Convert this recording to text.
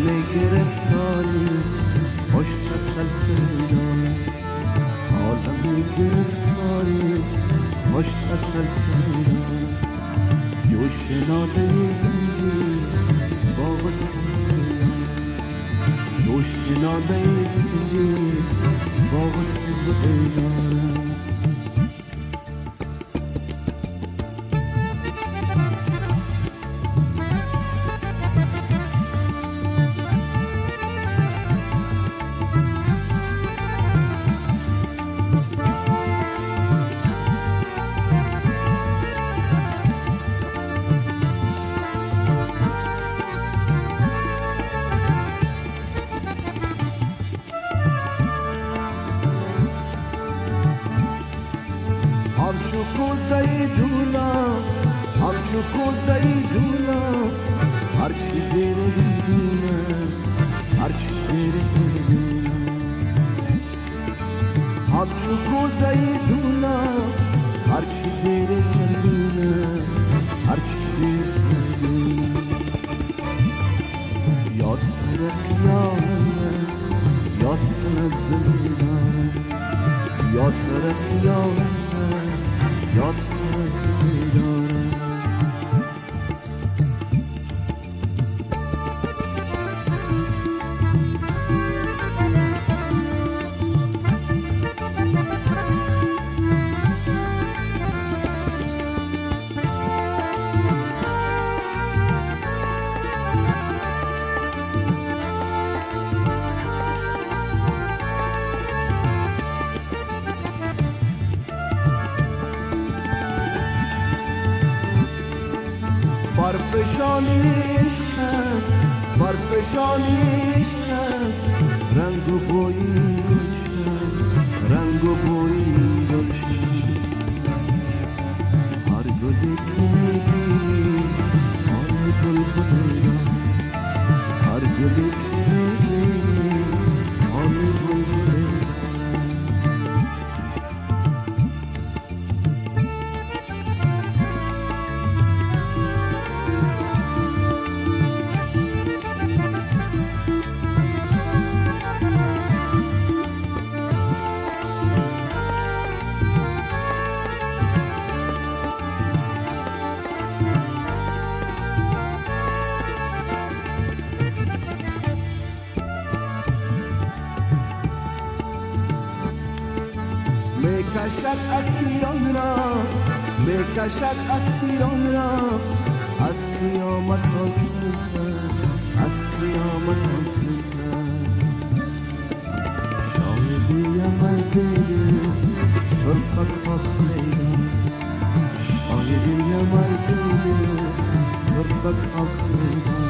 گرفتاری خوش تسلسل عالم گرفتاری خوش تسلسل جوش ناله زنجیر با وصول جوش ناله زنجیر با وصول همچو کوزه دولا همچو کوزه دولا هرچی زیر گردون است هرچی زیر گردون همچو کوزه دولا هرچی زیر گردون است هرچی زیر گردون یاد ترک یارم است یاد تنزل دارم یاد ترک یارم یاد تنزل دارم برفشانی عشق است برفشانی عشق است رنگ و بوی این گلشن رنگ و بوی این گلشن هر گلی که میبینی حال بلبل هر گلی که میبینی حال بلبل میکشد اسیران را میکشد اسیران را از قیامت آسان از قیامت آسان شاهدی عمل بیدی طرفک حق لیلا شاهدی عمل بیدی طرفک حق لیلا